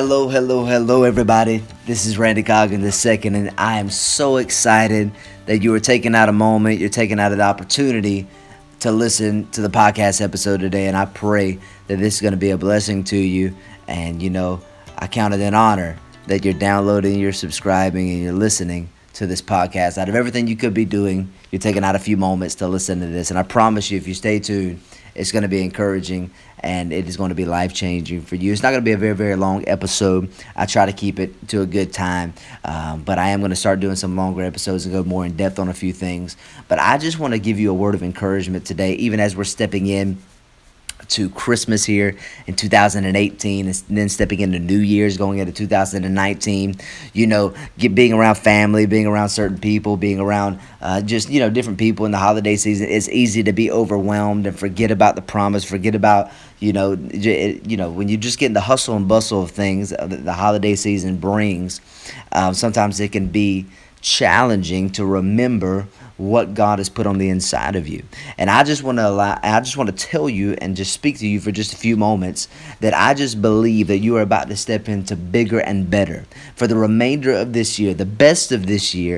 Hello, everybody. This is Randy Coggin II, and I am so excited that you are taking out a moment, you're taking out an opportunity to listen to the podcast episode today, and I pray that this is going to be a blessing to you, and I count it an honor that you're downloading, you're subscribing, and you're listening to this podcast. Out of everything you could be doing, you're taking out a few moments to listen to this, and I promise you, if you stay tuned, it's going to be encouraging and it is going to be life-changing for you. It's not going to be a very, very long episode. I try to keep it to a good time, but I am going to start doing some longer episodes and go more in depth on a few things. But I just want to give you a word of encouragement today, even as we're stepping in to Christmas here in 2018 and then stepping into New Year's going into 2019, being around family, being around certain people, being around different people in the holiday season. It's easy to be overwhelmed and forget about the promise, forget about when you just get in the hustle and bustle of things the holiday season brings. Sometimes it can be challenging to remember what God has put on the inside of you. And I just want to tell you and just speak to you for just a few moments that I just believe that you are about to step into bigger and better for the remainder of this year. The best of this year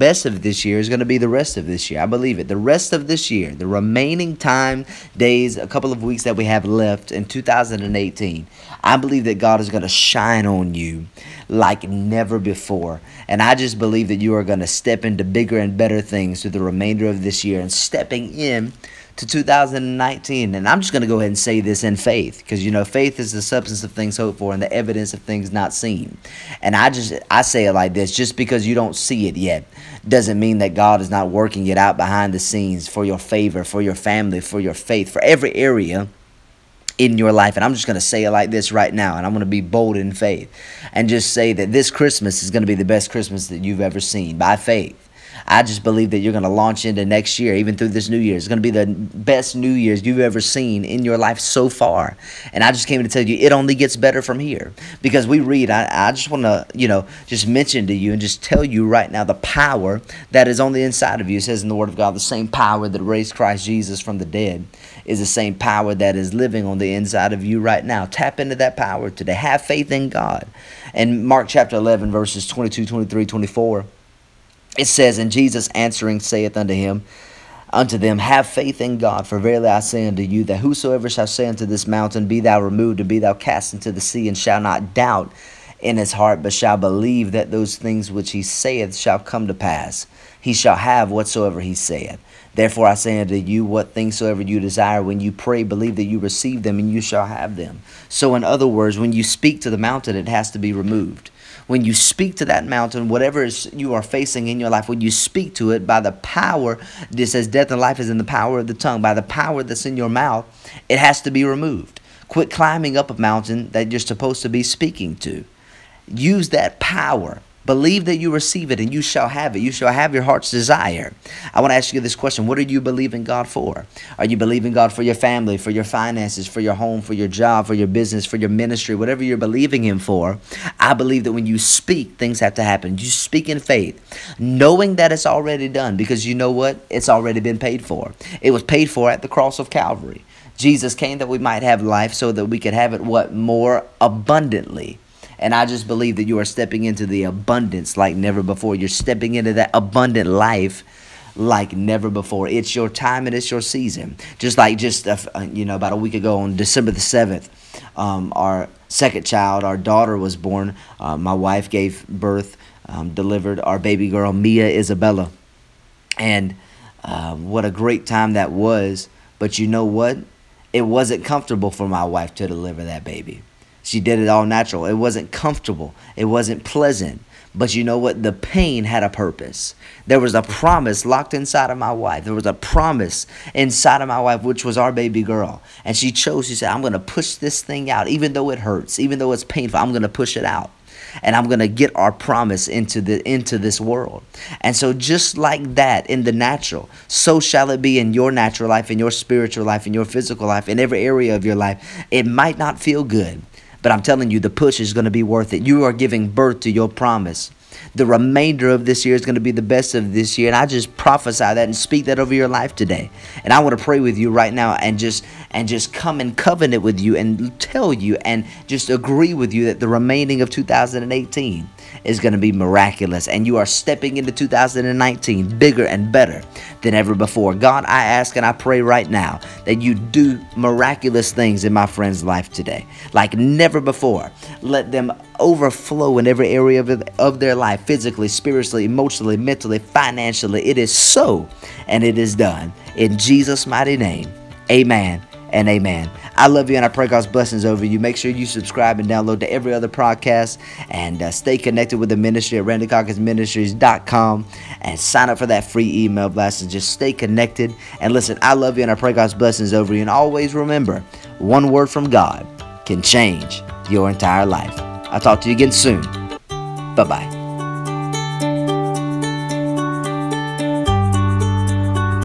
is going to be the rest of this year. I believe it. The rest of this year, the remaining time, days, a couple of weeks that we have left in 2018, I believe that God is going to shine on you like never before. And I just believe that you are going to step into bigger and better things through the remainder of this year and stepping in to 2019. And I'm just going to go ahead and say this in faith, because faith is the substance of things hoped for and the evidence of things not seen. And I say it like this: just because you don't see it yet doesn't mean that God is not working it out behind the scenes for your favor, for your family, for your faith, for every area in your life. And I'm just going to say it like this right now, and I'm going to be bold in faith and just say that this Christmas is going to be the best Christmas that you've ever seen by faith. I just believe that you're going to launch into next year, even through this New Year. It's going to be the best New Year's you've ever seen in your life so far. And I just came to tell you it only gets better from here. Because we read, I just want to, just mention to you and just tell you right now the power that is on the inside of you. It says in the Word of God, the same power that raised Christ Jesus from the dead is the same power that is living on the inside of you right now. Tap into that power today. Have faith in God. And Mark chapter 11, verses 22, 23, 24. It says, "And Jesus answering saith unto them, Have faith in God, for verily I say unto you, that whosoever shall say unto this mountain, Be thou removed, and be thou cast into the sea, and shall not doubt in his heart, but shall believe that those things which he saith shall come to pass, he shall have whatsoever he saith. Therefore I say unto you, what things soever you desire, when you pray, believe that you receive them, and you shall have them." So in other words, when you speak to the mountain, it has to be removed. When you speak to that mountain, whatever you are facing in your life, when you speak to it by the power, this says death and life is in the power of the tongue, by the power that's in your mouth, it has to be removed. Quit climbing up a mountain that you're supposed to be speaking to. Use that power. Believe that you receive it, and you shall have it. You shall have your heart's desire. I want to ask you this question. What are you believing God for? Are you believing God for your family, for your finances, for your home, for your job, for your business, for your ministry, whatever you're believing Him for? I believe that when you speak, things have to happen. You speak in faith, knowing that it's already done, because you know what? It's already been paid for. It was paid for at the cross of Calvary. Jesus came that we might have life so that we could have it, more abundantly. And I just believe that you are stepping into the abundance like never before. You're stepping into that abundant life like never before. It's your time and it's your season. About a week ago on December the 7th, our second child, our daughter, was born. My wife gave birth, delivered our baby girl, Mia Isabella. And what a great time that was. But you know what? It wasn't comfortable for my wife to deliver that baby. She did it all natural. It wasn't comfortable. It wasn't pleasant. But you know what? The pain had a purpose. There was a promise locked inside of my wife. There was a promise inside of my wife, which was our baby girl. And she said, I'm going to push this thing out. Even though it hurts, even though it's painful, I'm going to push it out. And I'm going to get our promise into this world. And so just like that in the natural, so shall it be in your natural life, in your spiritual life, in your physical life, in every area of your life. It might not feel good, but I'm telling you, the push is going to be worth it. You are giving birth to your promise. The remainder of this year is going to be the best of this year. And I just prophesy that and speak that over your life today. And I want to pray with you right now and just come in covenant with you and tell you and just agree with you that the remaining of 2018 is going to be miraculous. And you are stepping into 2019 bigger and better than ever before. God, I ask and I pray right now that you do miraculous things in my friend's life today like never before. Let them overflow in every area of their life, physically, spiritually, emotionally, mentally, financially. It is so, and it is done. In Jesus' mighty name, amen and amen. I love you, and I pray God's blessings over you. Make sure you subscribe and download to every other podcast, and stay connected with the ministry at randycawkinsministries.com, and sign up for that free email blast, and just stay connected. And listen, I love you, and I pray God's blessings over you. And always remember, one word from God can change your entire life. I'll talk to you again soon. Bye-bye.